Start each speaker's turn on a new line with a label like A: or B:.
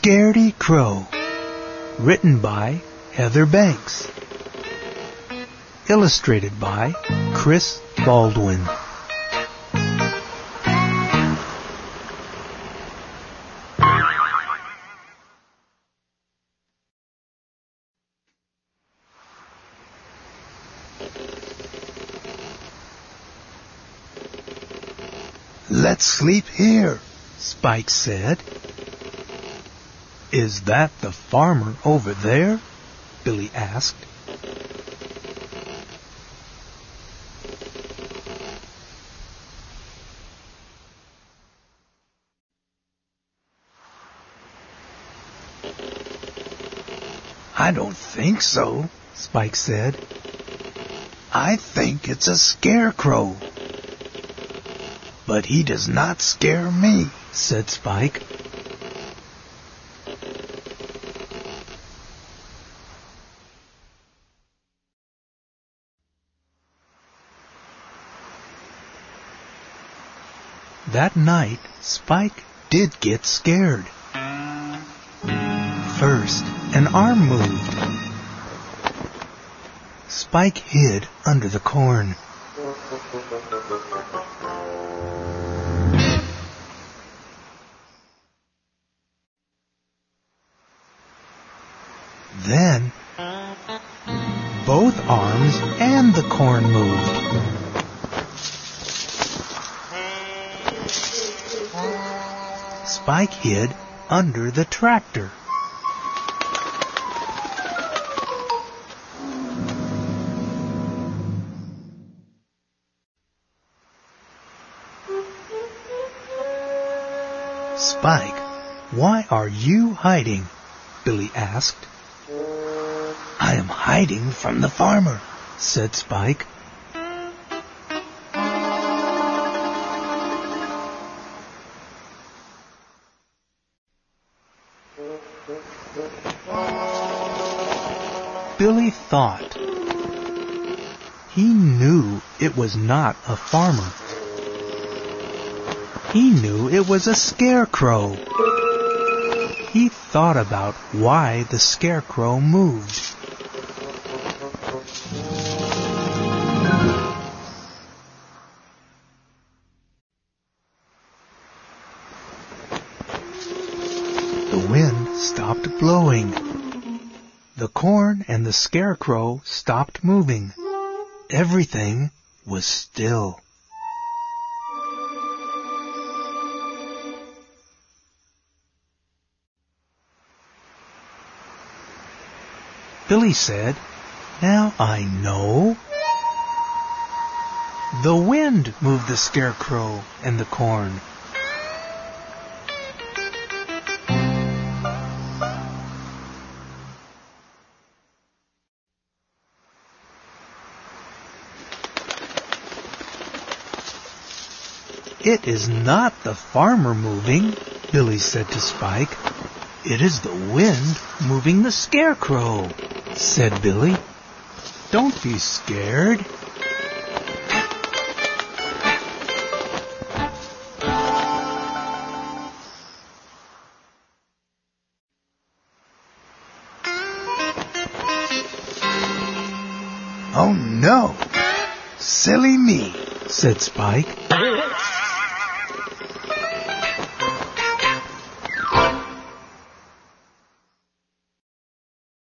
A: Scaredy Crow. Written by Heather Banks. Illustrated by Chris Baldwin.
B: "Let's sleep here,"
A: Spike said. "Is that the farmer over there?" Billy asked.
B: "I don't think so,"
A: Spike said.
B: "I think it's a scarecrow. But he does not scare me,"
A: said Spike. That night, Spike did get scared. First, an arm moved. Spike hid under the corn. Then, both arms and the corn moved. Spike hid under the tractor. "Spike, why are you hiding?" Billy asked.
B: "I am hiding from the farmer,"
A: said Spike. Billy thought. He knew it was not a farmer. He knew it was a scarecrow. He thought about why the scarecrow moved. The wind stopped blowing. The corn and the scarecrow stopped moving. Everything was still. Billy said, "Now I know. The wind moved the scarecrow and the corn." "It is not the farmer moving," Billy said to Spike. "It is the wind moving the scarecrow," said Billy. "Don't be scared."
B: "Oh no! Silly me,"
A: said Spike.